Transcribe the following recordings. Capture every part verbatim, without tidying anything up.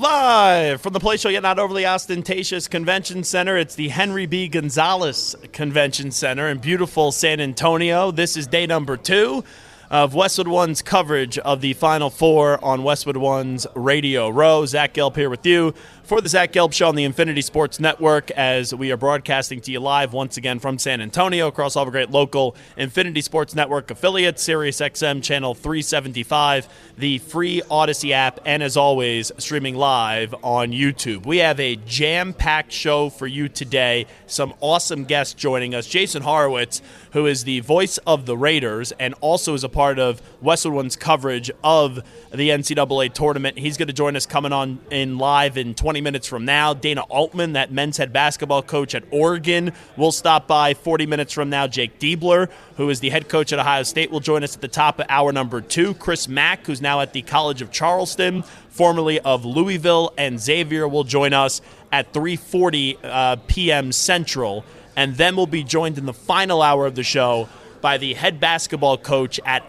Live from the place you'll get not overly ostentatious convention center. It's the Henry B. Gonzalez Convention Center in beautiful San Antonio. This is day number two of Westwood One's coverage of the Final Four on Westwood One's Radio Row. Zach Gelb here with you for the Zach Gelb Show on the Infinity Sports Network as we are broadcasting to you live once again from San Antonio across all the great local Infinity Sports Network affiliates, Sirius X M Channel three seventy-five, the free Odyssey app, and as always, streaming live on YouTube. We have a jam-packed show for you today. Some awesome guests joining us. Jason Horowitz, who is the voice of the Raiders and also is a part of Westwood One's coverage of the N C double A tournament. He's going to join us coming on in live in twenty minutes from now. Dana Altman, that men's head basketball coach at Oregon, will stop by forty minutes from now. Jake Diebler, who is the head coach at Ohio State, will join us at the top of hour number two. Chris Mack, who's now at the College of Charleston, formerly of Louisville and Xavier, will join us at three forty uh, p.m. Central. And then we'll be joined in the final hour of the show by the head basketball coach at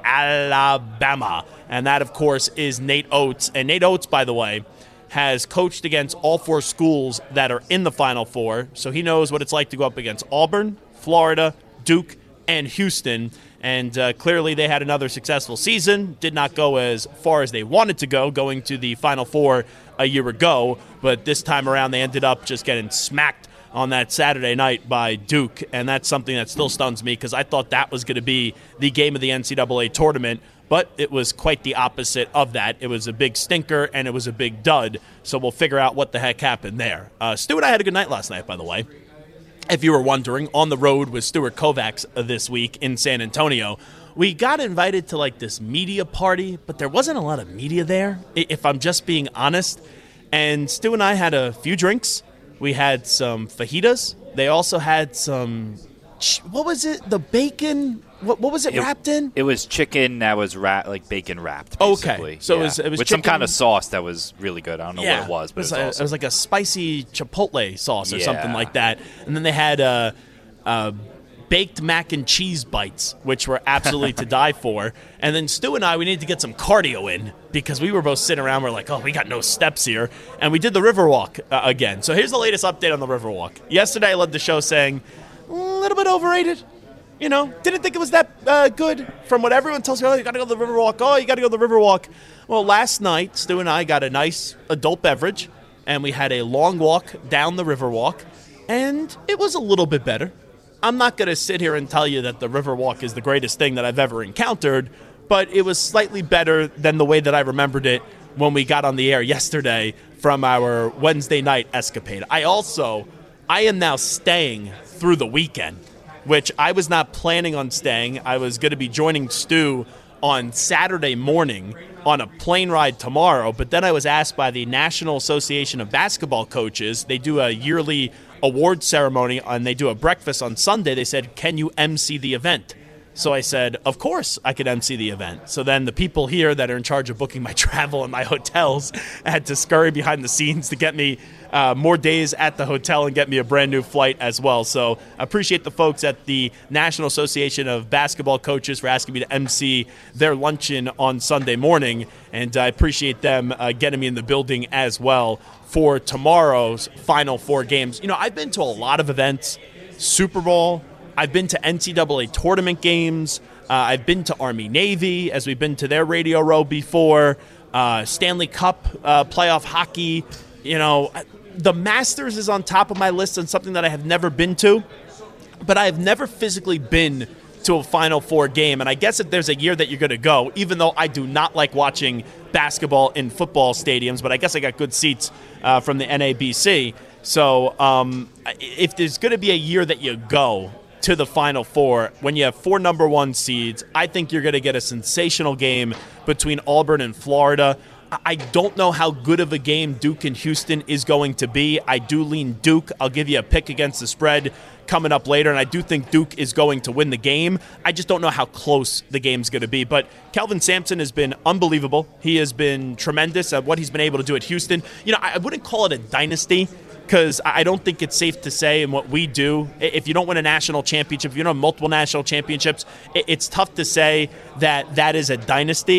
Alabama. And that, of course, is Nate Oates. And Nate Oates, by the way, has coached against all four schools that are in the Final Four. So he knows what it's like to go up against Auburn, Florida, Duke, and Houston. And uh, clearly they had another successful season. Did not go as far as they wanted to go, going to the Final Four a year ago. But this time around they ended up just getting smacked on that Saturday night by Duke, and that's something that still stuns me because I thought that was going to be the game of the N C double A tournament, but it was quite the opposite of that. It was a big stinker, and it was a big dud, so we'll figure out what the heck happened there. Uh, Stu and I had a good night last night, by the way. If you were wondering, on the road with Stuart Kovacs this week in San Antonio. We got invited to like this media party, but there wasn't a lot of media there, if I'm just being honest, and Stu and I had a few drinks. We had some fajitas. They also had some, what was it? The bacon? What, what was it, it wrapped in? It was chicken that was wrapped, like bacon wrapped, basically. Okay. So yeah. it was, it was with chicken. Some kind of sauce that was really good. I don't know yeah. what it was, but it was, it was, like, awesome. It was like a spicy chipotle sauce or yeah. something like that. And then they had uh, uh, baked mac and cheese bites, which were absolutely to die for. And then Stu and I, we needed to get some cardio in because we were both sitting around. We're like, oh, we got no steps here. And we did the Riverwalk uh, again. So here's the latest update on the Riverwalk. Yesterday I led the show saying, a little bit overrated. You know, didn't think it was that uh, good from what everyone tells me. Oh, you got to go to the Riverwalk. Oh, you got to go to the Riverwalk. Well, last night, Stu and I got a nice adult beverage, and we had a long walk down the Riverwalk, and it was a little bit better. I'm not going to sit here and tell you that the Riverwalk is the greatest thing that I've ever encountered, but it was slightly better than the way that I remembered it when we got on the air yesterday from our Wednesday night escapade. I also, I am now staying through the weekend, which I was not planning on staying. I was going to be joining Stu on Saturday morning on a plane ride tomorrow, but then I was asked by the National Association of Basketball Coaches. They do a yearly award ceremony, and they do a breakfast on Sunday. They said, can you emcee the event? So I said, of course I could emcee the event. So then the people here that are in charge of booking my travel and my hotels had to scurry behind the scenes to get me uh, more days at the hotel and get me a brand new flight as well. So I appreciate the folks at the National Association of Basketball Coaches for asking me to emcee their luncheon on Sunday morning, and I appreciate them uh, getting me in the building as well for tomorrow's Final Four games. You know, I've been to a lot of events, Super Bowl, I've been to N C double A tournament games. Uh, I've been to Army-Navy, as we've been to their Radio Row before. Uh, Stanley Cup uh, playoff hockey. You know, the Masters is on top of my list and something that I have never been to. But I have never physically been to a Final Four game. And I guess if there's a year that you're going to go, even though I do not like watching basketball in football stadiums, but I guess I got good seats uh, from the N A B C. So um, if there's going to be a year that you go to the Final Four, when you have four number one seeds, I think you're going to get a sensational game between Auburn and Florida. I don't know how good of a game Duke and Houston is going to be. I do lean Duke. I'll give you a pick against the spread coming up later, and I do think Duke is going to win the game. I just don't know how close the game's going to be. But Kelvin Sampson has been unbelievable. He has been tremendous at what he's been able to do at Houston. You know, I wouldn't call it a dynasty, because I don't think it's safe to say in what we do, if you don't win a national championship, if you don't have multiple national championships, it's tough to say that that is a dynasty.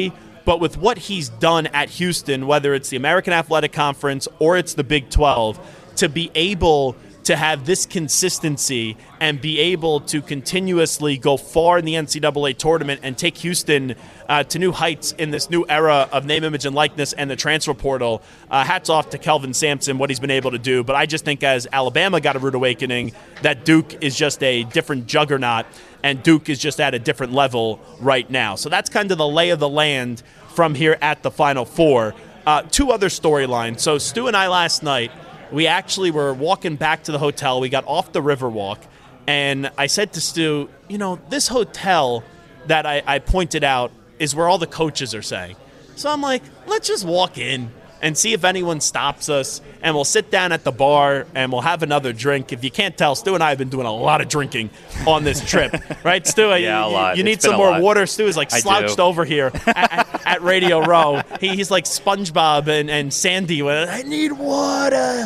But with what he's done at Houston, whether it's the American Athletic Conference or it's the Big twelve, to be able to have this consistency and be able to continuously go far in the N C double A tournament and take Houston uh, to new heights in this new era of name, image, and likeness and the transfer portal. Uh, hats off to Kelvin Sampson, what he's been able to do. But I just think as Alabama got a rude awakening, that Duke is just a different juggernaut, and Duke is just at a different level right now. So that's kind of the lay of the land from here at the Final Four. Uh, two other storylines. So Stu and I last night, we actually were walking back to the hotel. We got off the Riverwalk, and I said to Stu, you know, this hotel that I, I pointed out is where all the coaches are staying. So I'm like, let's just walk in and see if anyone stops us, and we'll sit down at the bar and we'll have another drink. If you can't tell, Stu and I have been doing a lot of drinking on this trip. Right, Stu? Yeah, you, a lot. You need It's some been a more lot. water. Stu is like I slouched do. over here at, at, at Radio Row. He, he's like SpongeBob and, and Sandy. With, I need water,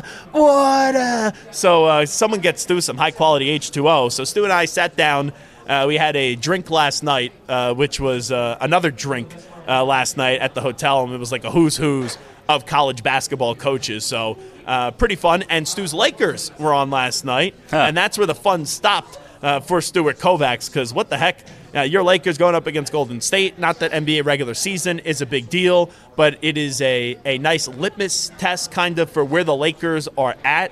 water. So uh, someone gets Stu some high-quality H two O. So Stu and I sat down. Uh, we had a drink last night, uh, which was uh, another drink uh, last night at the hotel, and it was like a who's who's of college basketball coaches. So uh, pretty fun. And Stu's Lakers were on last night, Huh. and that's where the fun stopped uh, for Stuart Kovacs, because what the heck, uh, your Lakers going up against Golden State, not that N B A regular season is a big deal, but it is a, a nice litmus test kind of for where the Lakers are at.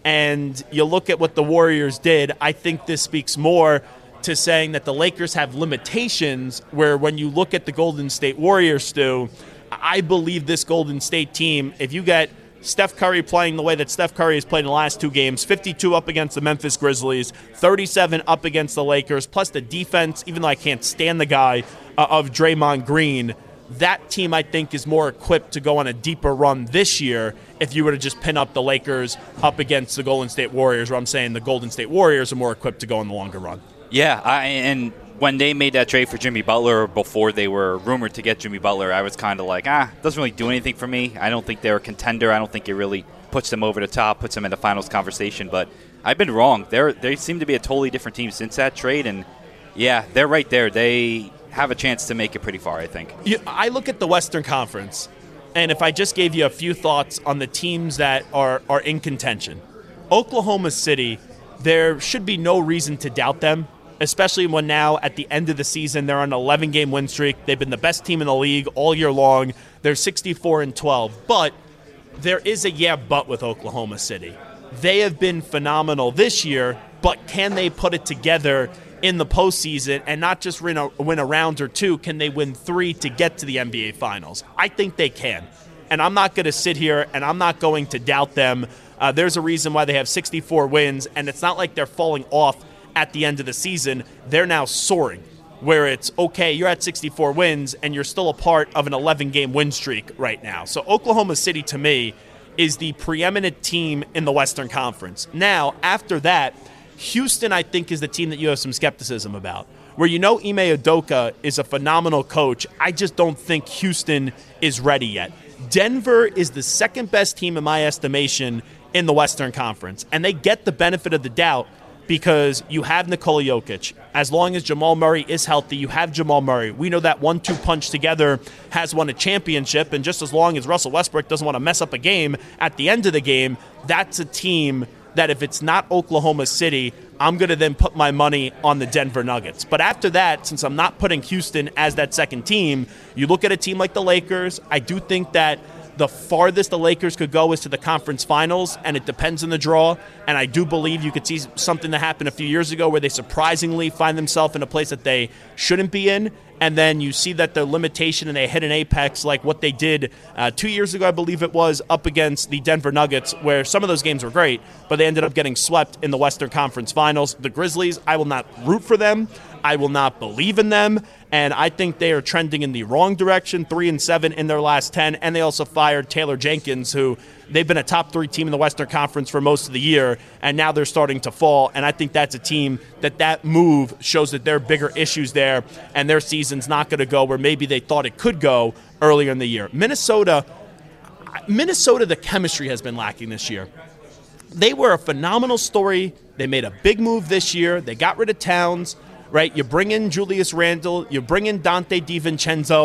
And you look at what the Warriors did, I think this speaks more to saying that the Lakers have limitations, where when you look at the Golden State Warriors, Stu, I believe this Golden State team, if you get Steph Curry playing the way that Steph Curry has played in the last two games, fifty-two up against the Memphis Grizzlies, thirty-seven up against the Lakers, plus the defense, even though I can't stand the guy, uh, of Draymond Green, that team I think is more equipped to go on a deeper run this year if you were to just pin up the Lakers up against the Golden State Warriors, where I'm saying the Golden State Warriors are more equipped to go on the longer run. Yeah, I, and when they made that trade for Jimmy Butler, before they were rumored to get Jimmy Butler, I was kind of like, ah, doesn't really do anything for me. I don't think they're a contender. I don't think it really puts them over the top, puts them in the finals conversation. But I've been wrong. They're, they seem to be a totally different team since that trade. And, yeah, they're right there. They have a chance to make it pretty far, I think. You, I look at the Western Conference, and if I just gave you a few thoughts on the teams that are, are in contention, Oklahoma City, there should be no reason to doubt them, especially when now at the end of the season they're on an eleven-game win streak. They've been the best team in the league all year long. They're sixty-four and twelve. But there is a yeah but with Oklahoma City. They have been phenomenal this year, but can they put it together in the postseason and not just win a, win a round or two? Can they win three to get to the N B A Finals? I think they can. And I'm not going to sit here and I'm not going to doubt them. Uh, there's a reason why they have sixty-four wins, and it's not like they're falling off at the end of the season. They're now soaring, where it's, okay, you're at sixty-four wins, and you're still a part of an eleven-game win streak right now. So Oklahoma City, to me, is the preeminent team in the Western Conference. Now, after that, Houston, I think, is the team that you have some skepticism about, where you know Ime Udoka is a phenomenal coach. I just don't think Houston is ready yet. Denver is the second-best team, in my estimation, in the Western Conference, and they get the benefit of the doubt because you have Nikola Jokic. As long as Jamal Murray is healthy, you have Jamal Murray. We know that one two punch together has won a championship, and just as long as Russell Westbrook doesn't want to mess up a game at the end of the game, that's a team that if it's not Oklahoma City, I'm going to then put my money on the Denver Nuggets. But after that, since I'm not putting Houston as that second team, you look at a team like the Lakers. I do think that the farthest the Lakers could go is to the conference finals, and it depends on the draw. And I do believe you could see something that happened a few years ago where they surprisingly find themselves in a place that they shouldn't be in, and then you see that the limitation and they hit an apex like what they did uh, two years ago, I believe it was, up against the Denver Nuggets, where some of those games were great, but they ended up getting swept in the Western Conference Finals. The Grizzlies, I will not root for them. I will not believe in them, and I think they are trending in the wrong direction, three and seven in their last ten, and they also fired Taylor Jenkins, who they've been a top three team in the Western Conference for most of the year, and now they're starting to fall, and I think that's a team that that move shows that there are bigger issues there, and their season's not going to go where maybe they thought it could go earlier in the year. Minnesota, Minnesota, the chemistry has been lacking this year. They were a phenomenal story. They made a big move this year. They got rid of Towns. Right, you bring in Julius Randle, you bring in Dante DiVincenzo,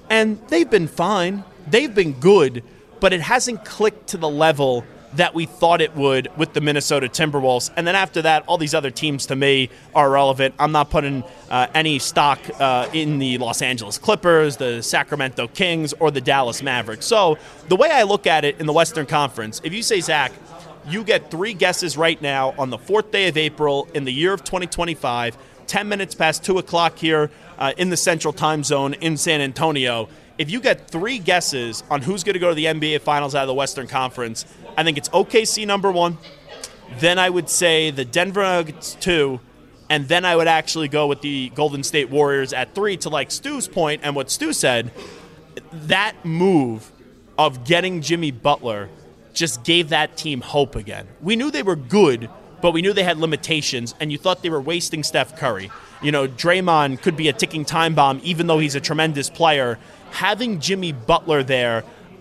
And they've been fine. They've been good, but it hasn't clicked to the level that we thought it would with the Minnesota Timberwolves. And then after that, all these other teams to me are irrelevant. I'm not putting uh, any stock uh, in the Los Angeles Clippers, the Sacramento Kings, or the Dallas Mavericks. So the way I look at it in the Western Conference, if you say, Zach, you get three guesses right now on the fourth day of April in the year of twenty twenty-five, ten minutes past two o'clock here uh, in the Central Time Zone in San Antonio. If you get three guesses on who's going to go to the N B A Finals out of the Western Conference, I think it's O K C number one. Then I would say the Denver Nuggets two. And then I would actually go with the Golden State Warriors at three to like Stu's point and what Stu said. That move of getting Jimmy Butler just gave that team hope again. We knew they were good, but we knew they had limitations, and you thought they were wasting Steph Curry. You know, Draymond could be a ticking time bomb, even though he's a tremendous player. Having Jimmy Butler there,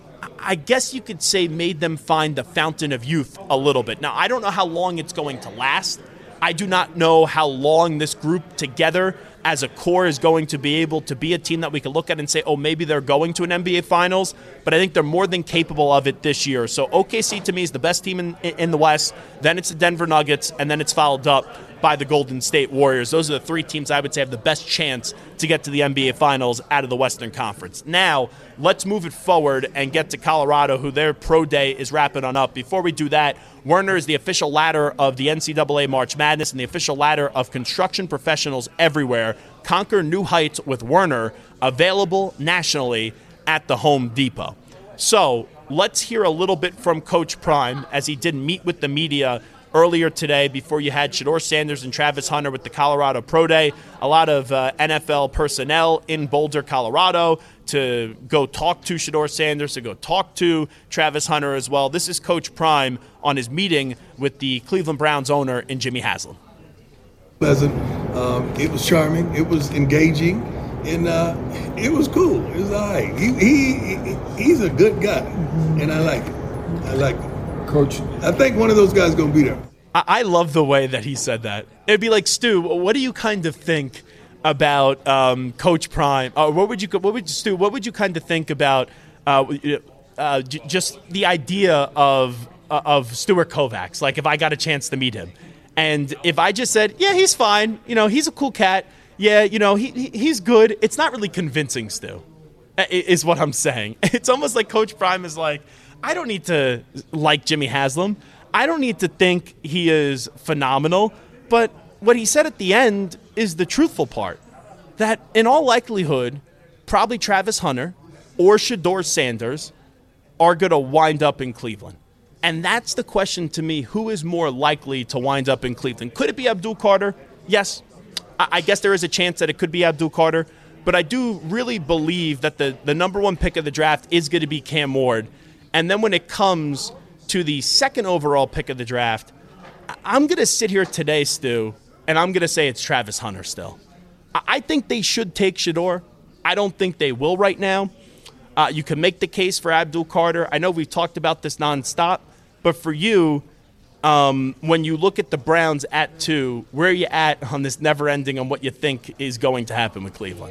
I guess you could say made them find the fountain of youth a little bit. Now, I don't know how long it's going to last. I do not know how long this group together as a core is going to be able to be a team that we can look at and say, oh, maybe they're going to an N B A Finals, but I think they're more than capable of it this year. So O K C to me is the best team in, in the West, then it's the Denver Nuggets, and then it's followed up by the Golden State Warriors. Those are the three teams I would say have the best chance to get to the N B A Finals out of the Western Conference. Now, let's move it forward and get to Colorado, who their pro day is wrapping on up. Before we do that, Werner is the official ladder of the N C double A March Madness and the official ladder of construction professionals everywhere. Conquer new heights with Werner, available nationally at the Home Depot. So let's hear a little bit from Coach Prime as he did meet with the media earlier today before you had Shedeur Sanders and Travis Hunter with the Colorado Pro Day. A lot of uh, N F L personnel in Boulder, Colorado to go talk to Shedeur Sanders, to go talk to Travis Hunter as well. This is Coach Prime on his meeting with the Cleveland Browns owner in Jimmy Haslam. Pleasant. Um, it was charming. It was engaging. And uh, it was cool. It was all right. He, he, he's a good guy, and I like it. I like it. Coach, I think one of those guys is going to be there. I love the way that he said that. It'd be like, Stu, what do you kind of think about um, Coach Prime? Uh, what would you, what would Stu? What would you kind of think about uh, uh, j- just the idea of uh, of Stuart Kovacs? Like, if I got a chance to meet him, and if I just said, yeah, he's fine. You know, he's a cool cat. Yeah, you know, he, he he's good. It's not really convincing, Stu, is what I'm saying. It's almost like Coach Prime is like, I don't need to like Jimmy Haslam. I don't need to think he is phenomenal. But what he said at the end is the truthful part, that in all likelihood, probably Travis Hunter or Shedeur Sanders are going to wind up in Cleveland. And that's the question to me, who is more likely to wind up in Cleveland? Could it be Abdul Carter? Yes. I guess there is a chance that it could be Abdul Carter. But I do really believe that the, the number one pick of the draft is going to be Cam Ward. And then when it comes to the second overall pick of the draft, I'm going to sit here today, Stu, and I'm going to say it's Travis Hunter still. I think they should take Shedeur. I don't think they will right now. Uh, you can make the case for Abdul Carter. I know we've talked about this nonstop, but for you, um, when you look at the Browns at two, where are you at on this never ending on what you think is going to happen with Cleveland?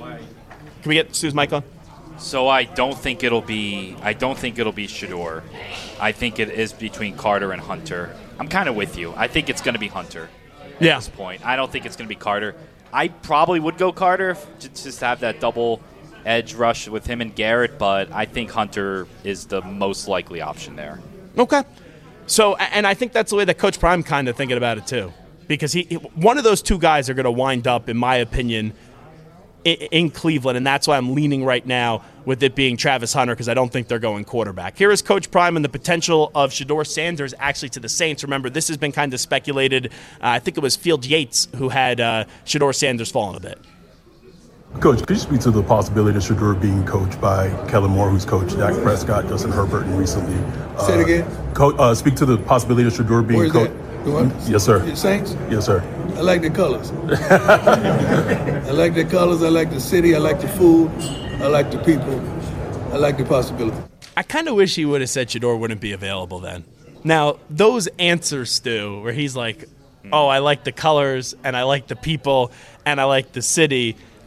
Can we get Stu's mic on? So I don't think it'll be. I don't think it'll be Shedeur. I think it is between Carter and Hunter. I'm kind of with you. I think it's going to be Hunter at yeah. this point. I don't think it's going to be Carter. I probably would go Carter if, just to have that double edge rush with him and Garrett, but I think Hunter is the most likely option there. Okay. So, and I think that's the way that Coach Prime kind of thinking about it too, because he one of those two guys are going to wind up, in my opinion, in Cleveland, and that's why I'm leaning right now with it being Travis Hunter, because I don't think they're going quarterback. Here is Coach Prime and the potential of Shedeur Sanders actually to the Saints. Remember, this has been kind of speculated. Uh, I think it was Field Yates who had uh, Shedeur Sanders falling a bit. Coach, could you speak to the possibility of Shedeur being coached by Kellen Moore, who's coached Dak Prescott, Justin Herbert, and recently? Uh, Say it again. Co- uh, speak to the possibility of Shedeur being coached. Yes, sir. The Saints? Yes, sir. I like the colors. I like the colors. I like the city. I like the food. I like the people. I like the possibility. I kind of wish he would have said Shedeur wouldn't be available then. Now, those answers, Stu, where he's like, oh, I like the colors, and I like the people, and I like the city,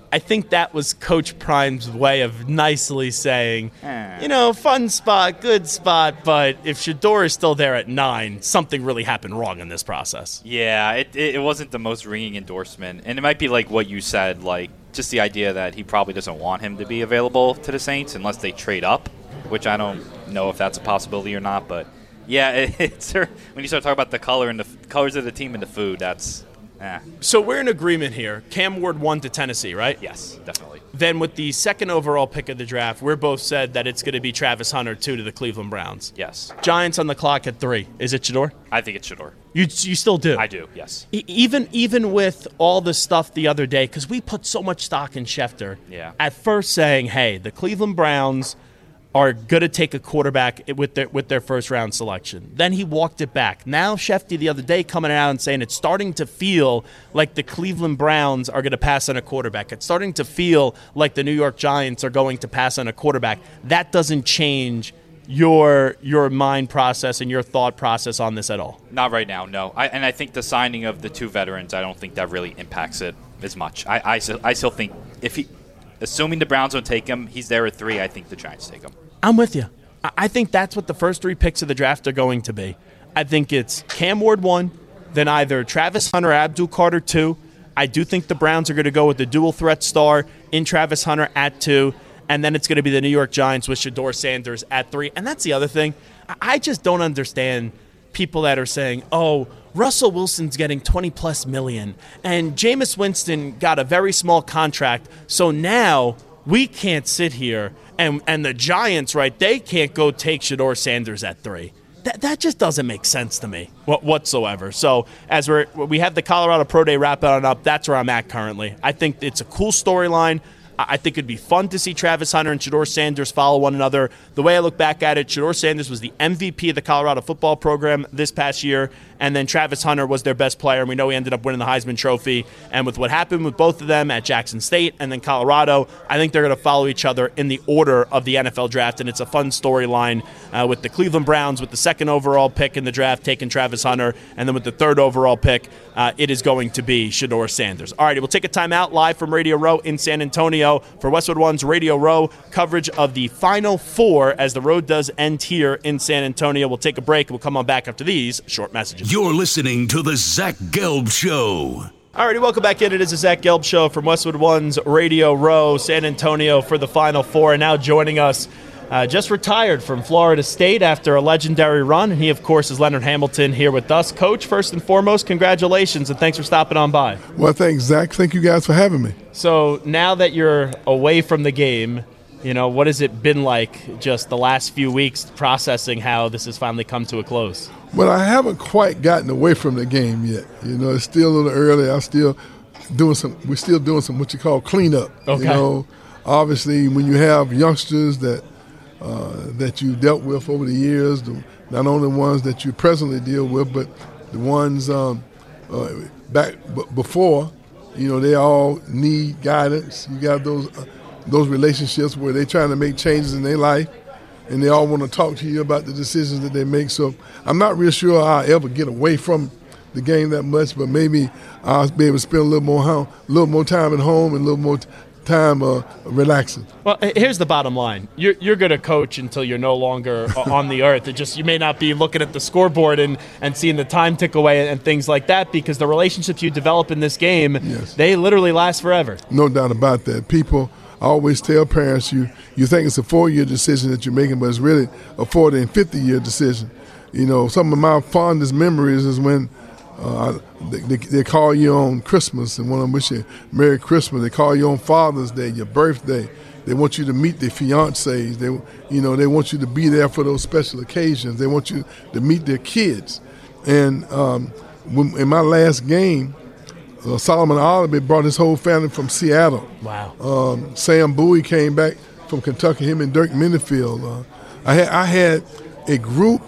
I think that was Coach Prime's way of nicely saying, Eh. you know, fun spot, good spot, but if Shedeur is still there at nine, something really happened wrong in this process. Yeah, it, it it wasn't the most ringing endorsement. And it might be like what you said, like just the idea that he probably doesn't want him to be available to the Saints unless they trade up, which I don't know if that's a possibility or not. But, yeah, it, it's when you start talking about the color and the f- colors of the team and the food, that's eh. So we're in agreement here. Cam Ward won to Tennessee, right? Yes, definitely. Then with the second overall pick of the draft, we're both said that it's going to be Travis Hunter, two to the Cleveland Browns. Yes. Giants on the clock at three. Is it Shedeur? I think it's Shedeur. You you still do? I do, yes. E- Even even with all the stuff the other day, because we put so much stock in Schefter. Yeah. At first saying, hey, the Cleveland Browns are going to take a quarterback with their with their first round selection. Then he walked it back. Now Schefter the other day coming out and saying it's starting to feel like the Cleveland Browns are going to pass on a quarterback. It's starting to feel like the New York Giants are going to pass on a quarterback. That doesn't change your your mind process and your thought process on this at all. Not right now, no. I, and I think the signing of the two veterans, I don't think that really impacts it as much. I, I, still, I still think if he, assuming the Browns don't take him, he's there at three, I think the Giants take him. I'm with you. I- I think that's what the first three picks of the draft are going to be. I think it's Cam Ward one, then either Travis Hunter or Abdul Carter two. I do think the Browns are going to go with the dual threat star in Travis Hunter at two. And then it's going to be the New York Giants with Shedeur Sanders at three. And that's the other thing. I just don't understand people that are saying, oh, Russell Wilson's getting twenty-plus million, and Jameis Winston got a very small contract, so now we can't sit here, and, and the Giants, right, they can't go take Shedeur Sanders at three. That, that just doesn't make sense to me whatsoever. So as we're, we have the Colorado Pro Day wrap-up up, that's where I'm at currently. I think it's a cool storyline. I think it'd be fun to see Travis Hunter and Shedeur Sanders follow one another. The way I look back at it, Shedeur Sanders was the M V P of the Colorado football program this past year, and then Travis Hunter was their best player, and we know he ended up winning the Heisman Trophy. And with what happened with both of them at Jackson State and then Colorado, I think they're going to follow each other in the order of the N F L draft, and it's a fun storyline uh, with the Cleveland Browns with the second overall pick in the draft taking Travis Hunter, and then with the third overall pick, uh, it is going to be Shedeur Sanders. All right, we'll take a timeout live from Radio Row in San Antonio for Westwood One's Radio Row coverage of the Final Four as the road does end here in San Antonio. We'll take a break. We'll come on back after these short messages. You're listening to The Zach Gelb Show. All righty, welcome back in. It is the Zach Gelb Show from Westwood One's Radio Row, San Antonio for the Final Four. And now joining us, uh, just retired from Florida State after a legendary run. And he, of course, is Leonard Hamilton here with us. Coach, first and foremost, congratulations and thanks for stopping on by. Well, thanks, Zach. Thank you guys for having me. So now that you're away from the game, you know, what has it been like just the last few weeks processing how this has finally come to a close? Well, I haven't quite gotten away from the game yet. You know, it's still a little early. I'm still doing some, we're still doing some what you call cleanup. Okay. You know, obviously when you have youngsters that uh, that you dealt with over the years, the, not only the ones that you presently deal with, but the ones um, uh, back b- before, you know, they all need guidance. You got those uh, those relationships where they're trying to make changes in their life, and they all want to talk to you about the decisions that they make. So I'm not real sure I'll ever get away from the game that much, but maybe I'll be able to spend a little more home, a little more time at home and a little more t- time uh, relaxing. Well, here's the bottom line. You're, you're going to coach until you're no longer on the earth. It just, you may not be looking at the scoreboard and, and seeing the time tick away and things like that, because the relationships you develop in this game, yes, they literally last forever. No doubt about that. People I always tell parents, you, you think it's a four-year decision that you're making, but it's really a forty and fifty-year decision. You know, some of my fondest memories is when uh, they, they, they call you on Christmas and want to wish you Merry Christmas. They call you on Father's Day, your birthday. They want you to meet their fiancés. They, you know, they want you to be there for those special occasions. They want you to meet their kids. And um, when, in my last game, Uh, Solomon Oliver brought his whole family from Seattle. Wow. Um, Sam Bowie came back from Kentucky, him and Dirk Minifield. Uh, I, had, I had a group,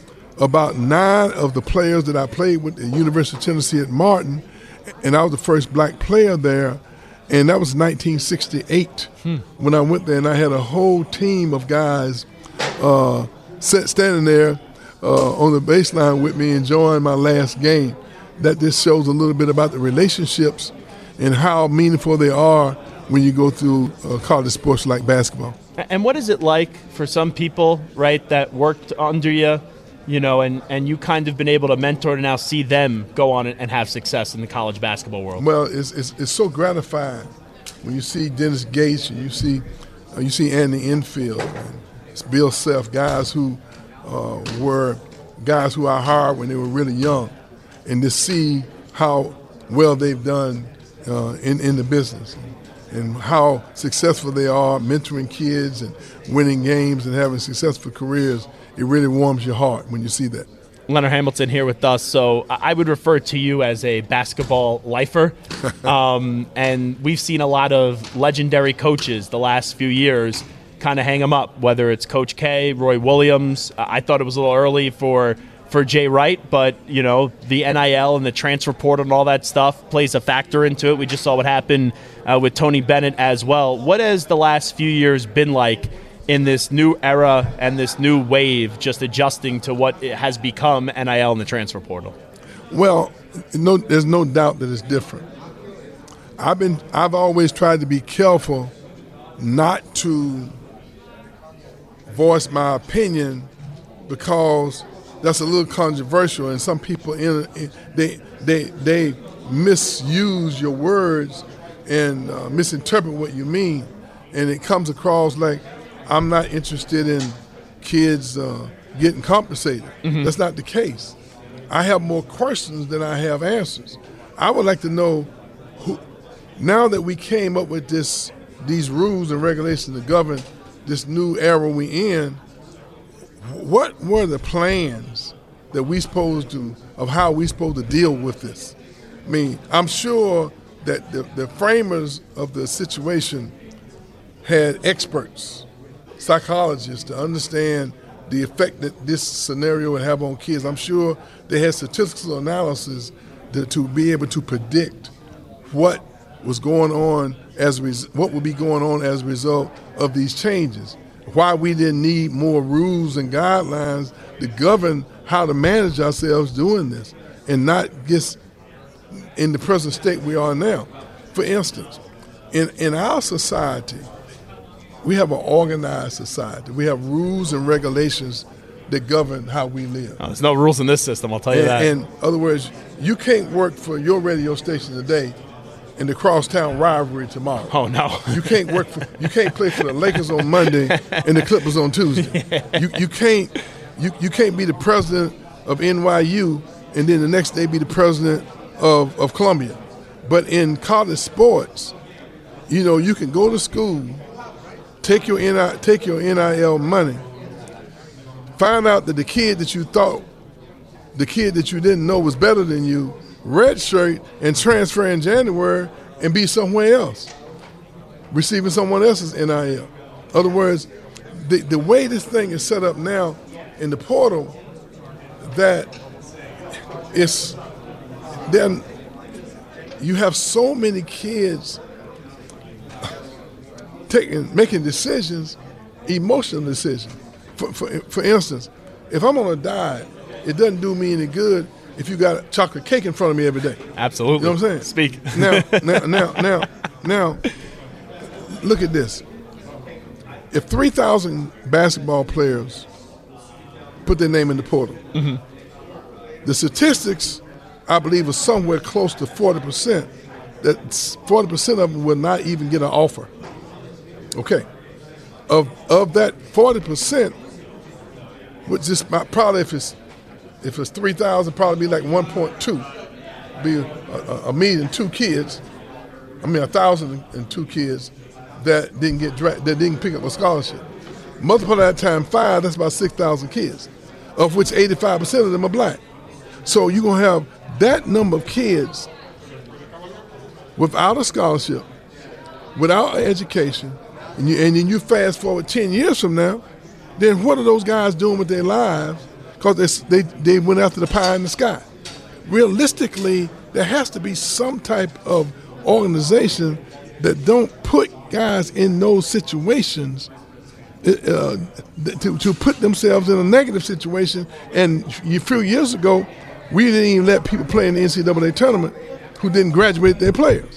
about nine of the players that I played with at the University of Tennessee at Martin, and I was the first black player there, and that was nineteen sixty-eight hmm. when I went there, and I had a whole team of guys uh, set, standing there uh, on the baseline with me enjoying my last game. That just shows a little bit about the relationships and how meaningful they are when you go through uh, college sports like basketball. And what is it like for some people, right, that worked under you, you know, and, and you kind of been able to mentor to now see them go on and have success in the college basketball world? Well, it's it's, it's so gratifying when you see Dennis Gates and you see uh, you see Andy Enfield and it's Bill Self, guys who uh, were guys who I hired when they were really young, and to see how well they've done uh, in in the business. And how successful they are mentoring kids and winning games and having successful careers, it really warms your heart when you see that. Leonard Hamilton here with us. So I would refer to you as a basketball lifer. um, and we've seen a lot of legendary coaches the last few years kind of hang them up, whether it's Coach K, Roy Williams. I thought it was a little early for for Jay Wright, but, you know, the N I L and the transfer portal and all that stuff plays a factor into it. We just saw what happened uh, with Tony Bennett as well. What has the last few years been like in this new era and this new wave, just adjusting to what it has become N I L and the transfer portal? Well, no, there's no doubt that it's different. I've been, I've always tried to be careful not to voice my opinion because that's a little controversial, and some people in, in they they they misuse your words and uh, misinterpret what you mean, and it comes across like I'm not interested in kids uh, getting compensated. Mm-hmm. That's not the case. I have more questions than I have answers. I would like to know who, now that we came up with this these rules and regulations to govern this new era we in. What were the plans that we supposed to, of how we supposed to deal with this? I mean, I'm sure that the, the framers of the situation had experts, psychologists to understand the effect that this scenario would have on kids. I'm sure they had statistical analysis to, to be able to predict what was going on as a res- what would be going on as a result of these changes. Why we didn't need more rules and guidelines to govern how to manage ourselves doing this and not just in the present state we are now. For instance, in, in our society, we have an organized society. We have rules and regulations that govern how we live. Oh, there's no rules in this system, I'll tell you and, that. In other words, you can't work for your radio station today in the crosstown rivalry tomorrow. Oh no! You can't work for. You can't play for the Lakers on Monday and the Clippers on Tuesday. Yeah. You you can't you, you can't be the president of N Y U and then the next day be the president of, of Columbia. But in college sports, you know, you can go to school, take your N I, take your N I L money, find out that the kid that you thought, the kid that you didn't know was better than you, redshirt and transfer in January and be somewhere else, receiving someone else's N I L. In other words, the, the way this thing is set up now in the portal, that it's then you have so many kids taking making decisions, emotional decisions. For, for, for instance, if I'm on a diet, it doesn't do me any good if you got chocolate cake in front of me every day. Absolutely. You know what I'm saying? Speak. Now, now, now, now, now, look at this. If three thousand basketball players put their name in the portal, mm-hmm. the statistics, I believe, are somewhere close to forty percent. That forty percent of them will not even get an offer. Okay. Of of that forty percent, which is probably if it's If it's three thousand, probably be like one point two, be a, a, a million two kids. I mean, a thousand and two kids that didn't get dra- that didn't pick up a scholarship. Multiply that times five, that's about six thousand kids, of which eighty-five percent of them are black. So you're gonna have that number of kids without a scholarship, without an education, and, you, and then you fast forward ten years from now, then what are those guys doing with their lives? Because they, they went after the pie in the sky. Realistically, there has to be some type of organization that don't put guys in those situations uh, to, to put themselves in a negative situation. And a few years ago, we didn't even let people play in the N C double A tournament who didn't graduate their players.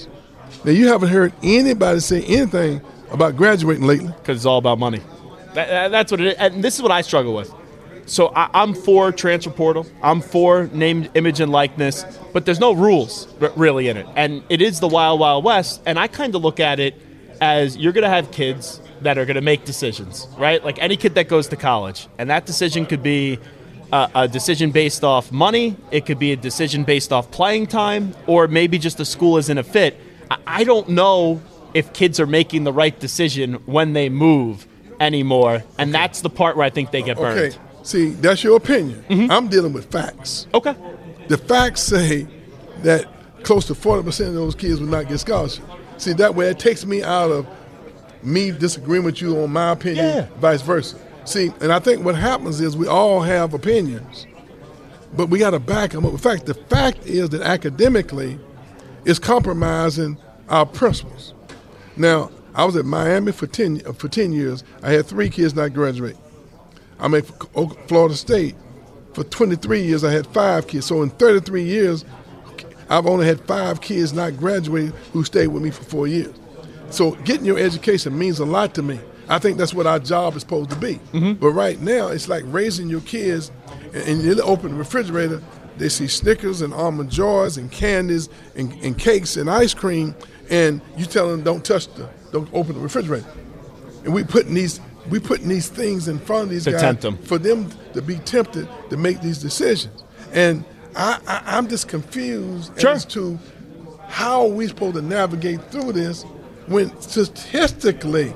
Now, you haven't heard anybody say anything about graduating lately. Because it's all about money. That, that, that's what it is. And this is what I struggle with. So I, I'm for transfer portal. I'm for name, image, and likeness. But there's no rules r- really in it. And it is the wild, wild west. And I kind of look at it as you're going to have kids that are going to make decisions, right? Like any kid that goes to college. And that decision could be a, a decision based off money. It could be a decision based off playing time. Or maybe just the school isn't a fit. I, I don't know if kids are making the right decision when they move anymore. And that's the part where I think they get burned. Okay, see, that's your opinion. Mm-hmm. I'm dealing with facts. Okay. The facts say that close to forty percent of those kids will not get scholarships. See, that way it takes me out of me disagreeing with you on my opinion, yeah. vice versa. See, and I think what happens is we all have opinions, but we got to back them up. In fact, the fact is that academically it's compromising our principles. Now, I was at Miami for ten for ten years. I had three kids not graduate. I'm at Florida State for twenty-three years. I had five kids. So in thirty-three years, I've only had five kids not graduate who stayed with me for four years. So getting your education means a lot to me. I think that's what our job is supposed to be. Mm-hmm. But right now, it's like raising your kids, and you open the refrigerator, they see Snickers and Almond Joys and candies and, and cakes and ice cream, and you tell them don't touch the, don't open the refrigerator. And we putting these we putting these things in front of these to guys tempt them. For them to be tempted to make these decisions. And I, I, I'm just confused sure. as to how are we supposed to navigate through this when statistically,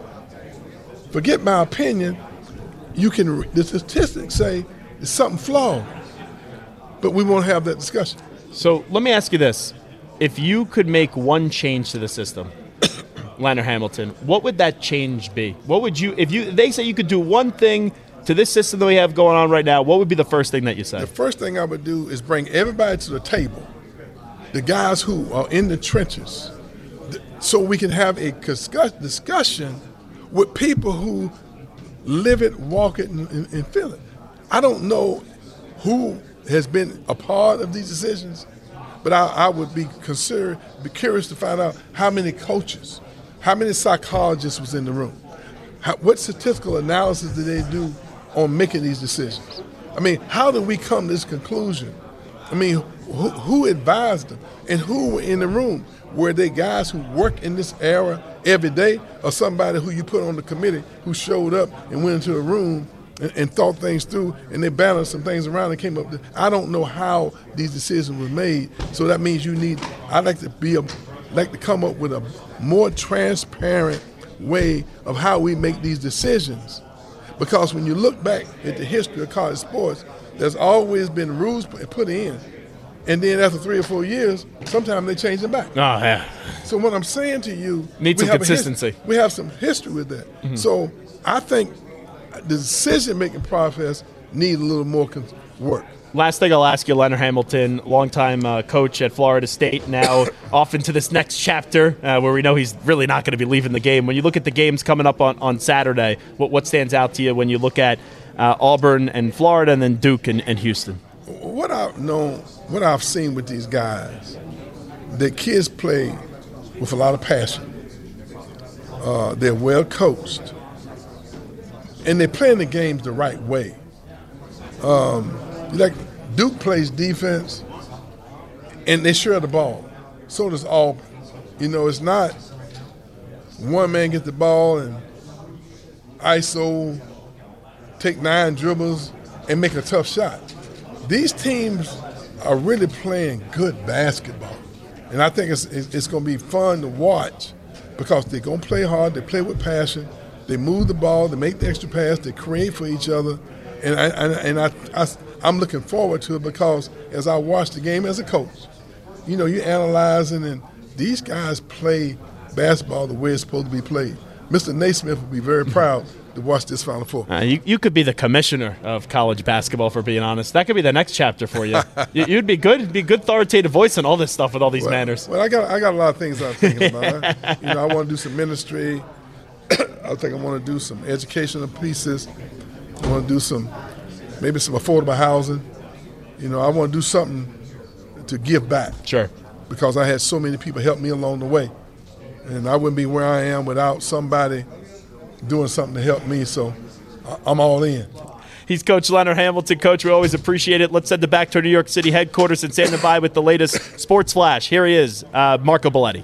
forget my opinion, you can the statistics say there's something flawed, but we won't have that discussion. So let me ask you this: if you could make one change to the system, Leonard Hamilton, what would that change be? What would you, if you, they say you could do one thing to this system that we have going on right now, what would be the first thing that you say? The first thing I would do is bring everybody to the table, the guys who are in the trenches, so we can have a discussion with people who live it, walk it, and, and feel it. I don't know who has been a part of these decisions, but I, I would be consider, be curious to find out how many coaches, how many psychologists was in the room, how, what statistical analysis did they do on making these decisions? I mean, how did we come to this conclusion? I mean, who, who advised them and who were in the room? Were they guys who work in this era every day, or somebody who you put on the committee who showed up and went into a room and, and thought things through, and they balanced some things around and came up with, I don't know how these decisions were made. So that means you need, I'd like to be a, like to come up with a more transparent way of how we make these decisions. Because when you look back at the history of college sports, there's always been rules put in. And then after three or four years, sometimes they change them back. Oh, yeah. So what I'm saying to you, need some consistency. His, we have some history with that. Mm-hmm. So I think the decision-making process needs a little more con- work. Last thing I'll ask you, Leonard Hamilton, longtime uh, coach at Florida State, now off into this next chapter uh, where we know he's really not going to be leaving the game. When you look at the games coming up on, on Saturday, what, what stands out to you when you look at uh, Auburn and Florida and then Duke and, and Houston? What I've known, what I've seen with these guys, the kids play with a lot of passion. Uh, they're well coached, and they're playing the games the right way. Um, like Duke plays defense, and they share the ball. So does Auburn. You know, it's not one man gets the ball and I S O, take nine dribbles, and make a tough shot. These teams are really playing good basketball, and I think it's it's, it's going to be fun to watch because they're going to play hard, they play with passion, they move the ball, they make the extra pass, they create for each other, and I and I, I, I'm looking forward to it because as I watch the game as a coach, you know, you're analyzing, and these guys play basketball the way it's supposed to be played. Mister Naismith will be very proud to watch this Final Four. Uh, you, you could be the commissioner of college basketball, for being honest. That could be the next chapter for you. you you'd be good, be a good authoritative voice on all this stuff with all these well, manners. Well, I got I got a lot of things I'm thinking about. You know, I want to do some ministry. I think I want to do some educational pieces. I want to do some, maybe some affordable housing. You know, I want to do something to give back. Sure. Because I had so many people help me along the way. and I wouldn't be where I am without somebody doing something to help me. So I'm all in. He's Coach Leonard Hamilton. Coach, we always appreciate it. Let's send it back to our New York City headquarters and stand by with the latest sports flash. Here he is, uh, Marco Belletti.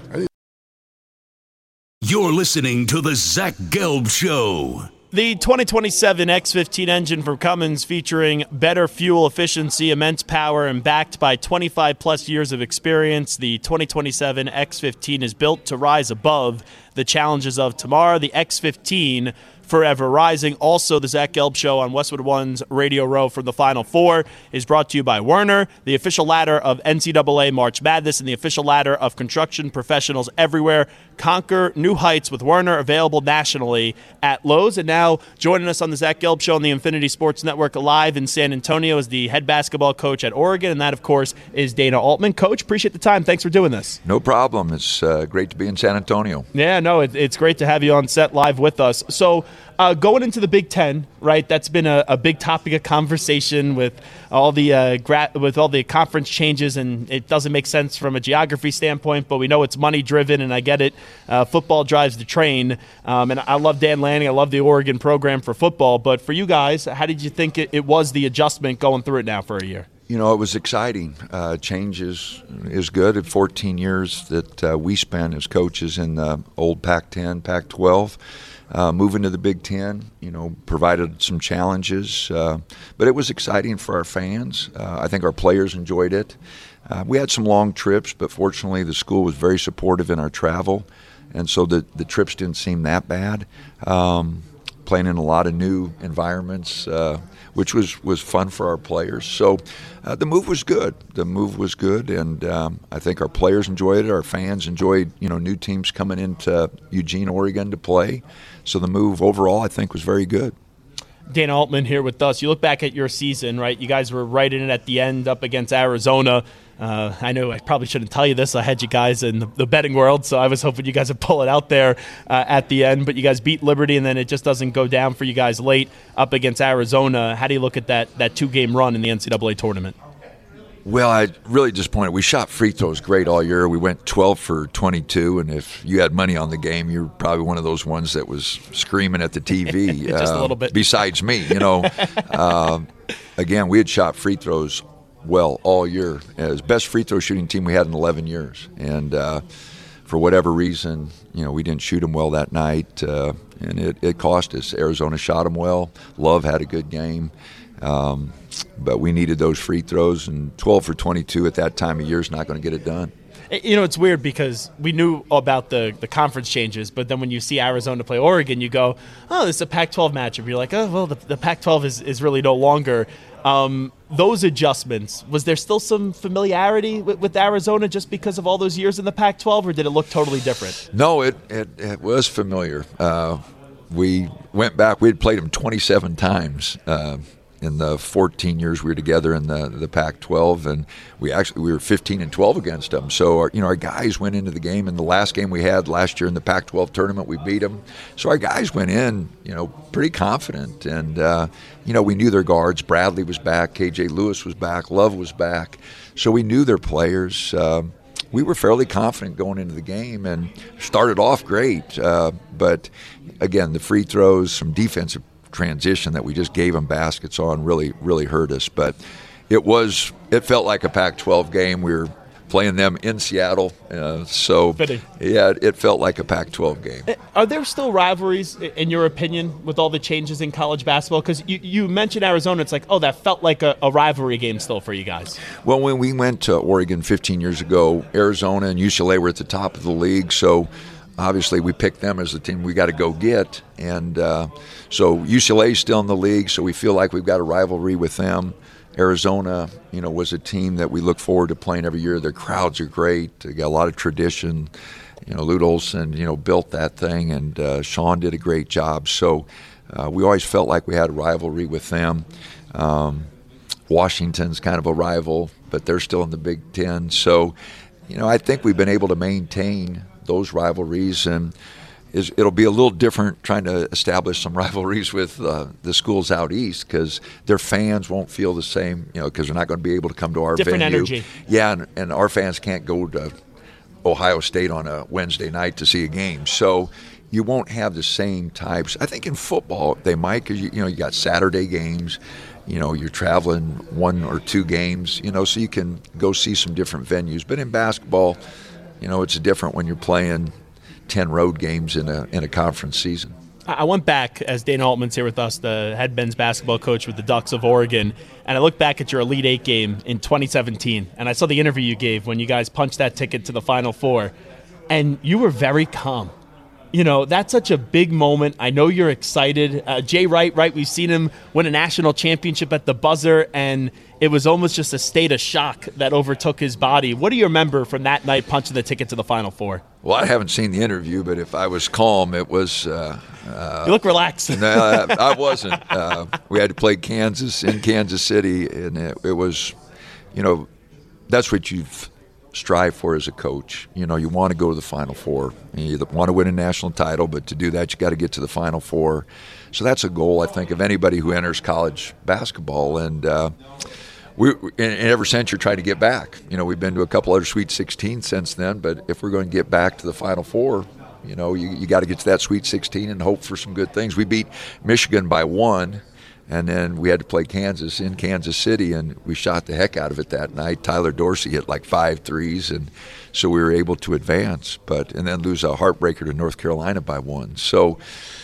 You're listening to the Zach Gelb Show. The twenty twenty-seven X fifteen engine from Cummins, featuring better fuel efficiency, immense power, and backed by twenty-five plus years of experience, the twenty twenty-seven X fifteen is built to rise above the challenges of tomorrow. The X fifteen forever rising. Also, the Zach Gelb Show on Westwood One's Radio Row from the Final Four is brought to you by Werner, the official ladder of N C double A March Madness and the official ladder of construction professionals everywhere. Conquer new heights with Werner, available nationally at Lowe's. And now joining us on the Zach Gelb Show on the Infinity Sports Network live in San Antonio is the head basketball coach at Oregon, and that, of course, is Dana Altman. Coach, appreciate the time. Thanks for doing this. No problem. It's uh, great to be in San Antonio. Yeah, no, it, it's great to have you on set live with us. So, Uh, going into the Big Ten, right? That's been a, a big topic of conversation with all the uh, gra- with all the conference changes, and it doesn't make sense from a geography standpoint. But we know it's money driven, and I get it. Uh, football drives the train, um, and I love Dan Lanning. I love the Oregon program for football. But for you guys, how did you think it, it was the adjustment going through it now for a year? You know, it was exciting. Uh, change is, is good. At fourteen years that uh, we spent as coaches in the old Pac ten, Pac twelve. Uh, moving to the Big Ten, you know, provided some challenges, uh, but it was exciting for our fans. Uh, I think our players enjoyed it. Uh, we had some long trips, but fortunately the school was very supportive in our travel, and so the, the trips didn't seem that bad. Um, playing in a lot of new environments, uh, which was, was fun for our players. So uh, the move was good. The move was good, and um, I think our players enjoyed it. Our fans enjoyed, you know, new teams coming into Eugene, Oregon to play. So the move overall, I think, was very good. Dana Altman here with us. You look back at your season, right? You guys were right in it at the end up against Arizona. Uh, I know I probably shouldn't tell you this. I had you guys in the, the betting world, so I was hoping you guys would pull it out there uh, at the end. But you guys beat Liberty, and then it just doesn't go down for you guys late up against Arizona. How do you look at that, that two-game run in the N C double A tournament? Well, I really disappointed. We shot free throws great all year. We went twelve for twenty-two, and if you had money on the game, you're probably one of those ones that was screaming at the T V. Just uh, a little bit. Besides me, you know. uh, again, we had shot free throws well all year. As best free throw shooting team we had in eleven years, and uh, for whatever reason, you know, we didn't shoot them well that night, uh, and it, it cost us. Arizona shot them well. Love had a good game. Um, but we needed those free throws, and twelve for twenty-two at that time of year is not going to get it done. You know, it's weird because we knew about the, the conference changes, but then when you see Arizona play Oregon, you go, oh, this is a Pac twelve matchup. You're like, oh, well, the, the Pac twelve is, is really no longer. Um, those adjustments, was there still some familiarity with, with Arizona just because of all those years in the Pac twelve, or did it look totally different? No, it, it, it was familiar. Uh, we went back. We had played them twenty-seven times uh, in the fourteen years we were together in the the Pac twelve, and we actually we were fifteen and twelve against them. So our, you know, our guys went into the game. In the last game we had last year in the Pac twelve tournament, we beat them. So our guys went in, you know, pretty confident, and uh, you know, we knew their guards. Bradley was back, K J Lewis was back, Love was back. So we knew their players. Um, we were fairly confident going into the game and started off great. Uh, but again, the free throws, some defensive transition that we just gave them baskets on really, really hurt us. But it was, it felt like a Pac twelve game. We were playing them in Seattle. Uh, so, Fitting. yeah, it felt like a Pac twelve game. Are there still rivalries, in your opinion, with all the changes in college basketball? Because you, you mentioned Arizona. It's like, oh, that felt like a, a rivalry game still for you guys. Well, when we went to Oregon fifteen years ago, Arizona and U C L A were at the top of the league. So, obviously, we picked them as the team we got to go get. And uh, so U C L A is still in the league, so we feel like we've got a rivalry with them. Arizona, you know, was a team that we look forward to playing every year. Their crowds are great. They got a lot of tradition. You know, Lute Olson, you know, built that thing, and uh, Sean did a great job. So uh, we always felt like we had a rivalry with them. Um, Washington's kind of a rival, but they're still in the Big Ten. So, you know, I think we've been able to maintain those rivalries, and is it'll be a little different trying to establish some rivalries with uh, the schools out east, because their fans won't feel the same, you know, because they're not going to be able to come to our Different venue. energy. Yeah, and, and our fans can't go to Ohio State on a Wednesday night to see a game. So you won't have the same types. I think in football they might, because you, you know you got Saturday games. You know, you're traveling one or two games. You know, so you can go see some different venues. But in basketball, you know, it's different when you're playing ten road games in a in a conference season. I went back, as Dana Altman's here with us, the head men's basketball coach with the Ducks of Oregon, and I looked back at your Elite Eight game in twenty seventeen, and I saw the interview you gave when you guys punched that ticket to the Final Four, and you were very calm. You know, that's such a big moment. I know you're excited. Uh, Jay Wright, right, we've seen him win a national championship at the buzzer, and it was almost just a state of shock that overtook his body. What do you remember from that night punching the ticket to the Final Four? Well, I haven't seen the interview, but if I was calm, it was uh, – Uh, you look relaxed. no, I, I wasn't. Uh, we had to play Kansas in Kansas City, and it, it was, you know, that's what you strive for as a coach. You know, you want to go to the Final Four. You want to win a national title, but to do that, you got to get to the Final Four. So that's a goal, I think, of anybody who enters college basketball. And uh, we, and ever since, you're trying to get back. You know, we've been to a couple other Sweet sixteen since then, but if we're going to get back to the Final Four, you know, you, you got to get to that Sweet sixteen and hope for some good things. We beat Michigan by one, and then we had to play Kansas in Kansas City, and we shot the heck out of it that night. Tyler Dorsey hit like five threes, and so we were able to advance, but and then lose a heartbreaker to North Carolina by one. So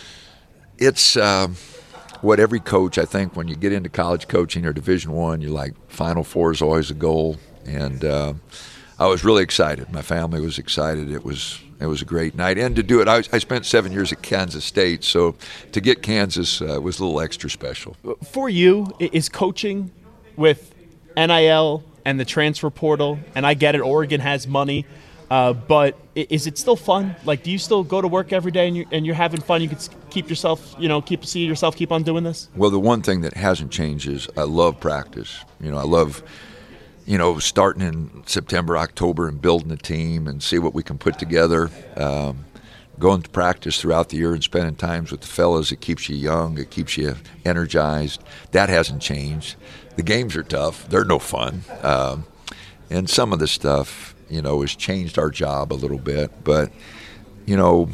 it's uh, what every coach, I think, when you get into college coaching or Division One, you're like, Final Four is always a goal, and uh, I was really excited. My family was excited. It was it was a great night, and to do it, I, I spent seven years at Kansas State, so to get Kansas uh, was a little extra special. For you, is coaching with N I L and the transfer portal, and I get it, Oregon has money, uh, but is it still fun? Like, do you still go to work every day and you're, and you're having fun? You can keep yourself, you know, keep see yourself keep on doing this? Well, the one thing that hasn't changed is I love practice. You know, I love. You know, starting in September, October, and building a team and see what we can put together. Um, going to practice throughout the year and spending times with the fellas, it keeps you young, it keeps you energized. That hasn't changed. The games are tough. They're no fun. Um, and some of the stuff, you know, has changed our job a little bit. But, you know,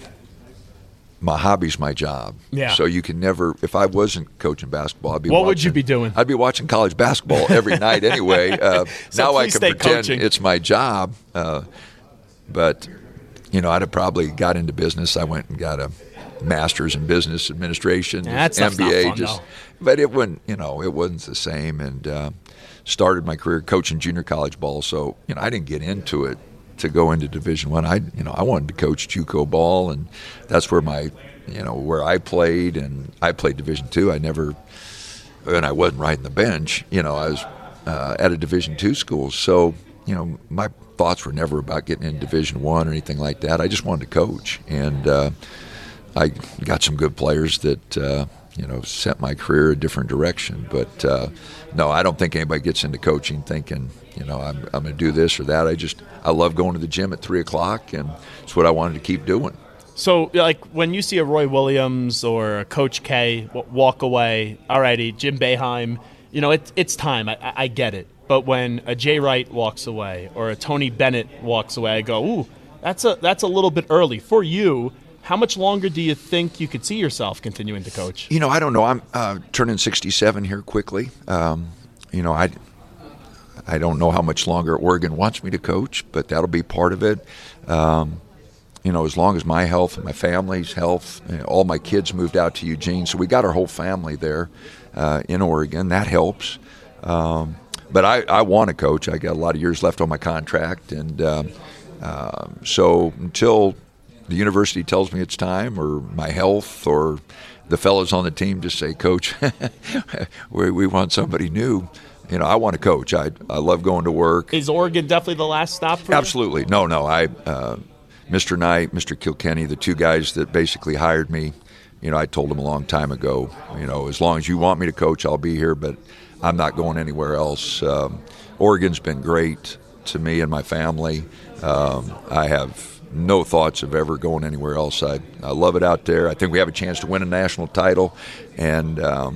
my hobby's my job. Yeah. So you can never, if I wasn't coaching basketball, I'd be What watching, would you be doing? I'd be watching college basketball every night anyway. Uh, So now I please can stay pretend coaching. it's my job. Uh, but, you know, I'd have probably got into business. I went and got a master's in business administration, Yeah, that M stuff's B A. not fun, just, though. But it wouldn't, you know, it wasn't the same. And uh, started my career coaching junior college ball. So, you know, I didn't get into it to go into Division One. I, I, you know, I wanted to coach JUCO ball, and that's where my you know, where I played, and I played Division Two. I never, and I wasn't riding the bench. You know, I was uh, at a Division Two school. So, you know, my thoughts were never about getting in Division One or anything like that. I just wanted to coach, and uh, I got some good players that uh, you know sent my career a different direction. But uh, no, I don't think anybody gets into coaching thinking, you know, I'm, I'm going to do this or that. I just I love going to the gym at three o'clock, and it's what I wanted to keep doing. So, like, when you see a Roy Williams or a Coach K w- walk away, alrighty, Jim Boeheim, you know, it, it's time. I, I get it. But when a Jay Wright walks away or a Tony Bennett walks away, I go, ooh, that's a that's a little bit early. For you, how much longer do you think you could see yourself continuing to coach? You know, I don't know. I'm uh, turning sixty-seven here quickly. Um, you know, I I don't know how much longer Oregon wants me to coach, but that'll be part of it. Um, You know, as long as my health and my family's health, you know, all my kids moved out to Eugene, so we got our whole family there uh, in Oregon. That helps. Um, but I, I want to coach. I got a lot of years left on my contract, and um, uh, so until the university tells me it's time, or my health, or the fellas on the team just say, Coach, we, we want somebody new. You know, I want to coach. I I love going to work. Is Oregon definitely the last stop for you? Absolutely. No, no. I. Uh, Mister Knight, Mister Kilkenny, the two guys that basically hired me, you know, I told them a long time ago, you know, as long as you want me to coach, I'll be here, but I'm not going anywhere else. Um, Oregon's been great to me and my family. Um, I have no thoughts of ever going anywhere else. I, I love it out there. I think we have a chance to win a national title, and um,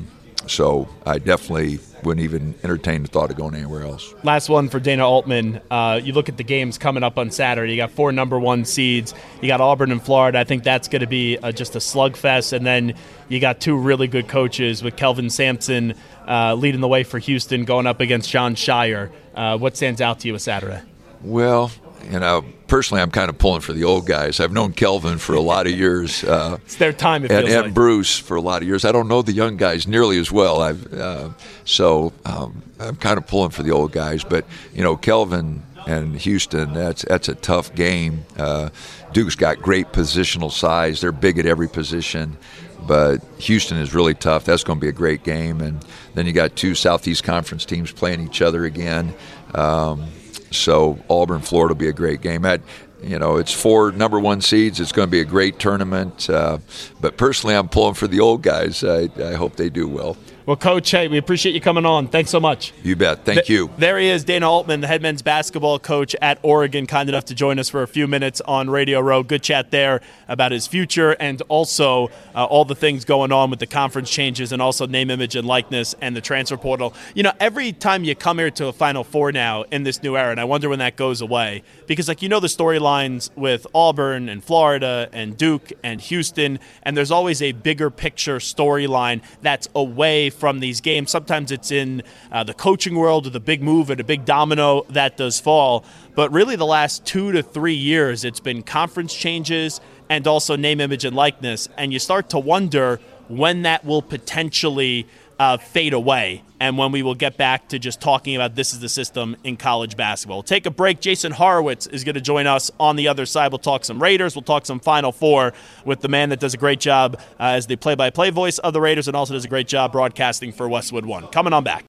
so I definitely wouldn't even entertain the thought of going anywhere else. Last one for Dana Altman. Uh, you look at the games coming up on Saturday. You got four number one seeds. You got Auburn and Florida. I think that's going to be uh, just a slugfest. And then you got two really good coaches with Kelvin Sampson uh, leading the way for Houston, going up against John Shire. Uh, what stands out to you with Saturday? Well, you know, personally, I'm kind of pulling for the old guys. I've known Kelvin for a lot of years. Uh, it's their time, it and, feels and like. Bruce for a lot of years. I don't know the young guys nearly as well. I've uh, so um, I'm kind of pulling for the old guys. But you know, Kelvin and Houston, that's that's a tough game. Uh, Duke's got great positional size. They're big at every position. But Houston is really tough. That's going to be a great game. And then you got two Southeast Conference teams playing each other again. Um, So Auburn, Florida will be a great game. At, you know, it's four number one seeds. It's going to be a great tournament. Uh, but personally, I'm pulling for the old guys. I, I hope they do well. Well, Coach, hey, we appreciate you coming on. Thanks so much. You bet. Thank Th- you. There he is, Dana Altman, the head men's basketball coach at Oregon, kind enough to join us for a few minutes on Radio Row. Good chat there about his future and also uh, all the things going on with the conference changes and also name, image, and likeness and the transfer portal. You know, every time you come here to a Final Four now in this new era, and I wonder when that goes away, because, like, you know the storylines with Auburn and Florida and Duke and Houston, and there's always a bigger picture storyline that's away from these games. Sometimes it's in uh, the coaching world or the big move or the big domino that does fall. But really the last two to three years, it's been conference changes and also name, image, and likeness. And you start to wonder when that will potentially uh, fade away and when we will get back to just talking about this is the system in college basketball. We'll take a break. Jason Horowitz is going to join us on the other side. We'll talk some Raiders. We'll talk some Final Four with the man that does a great job uh, as the play-by-play voice of the Raiders and also does a great job broadcasting for Westwood One. Coming on back.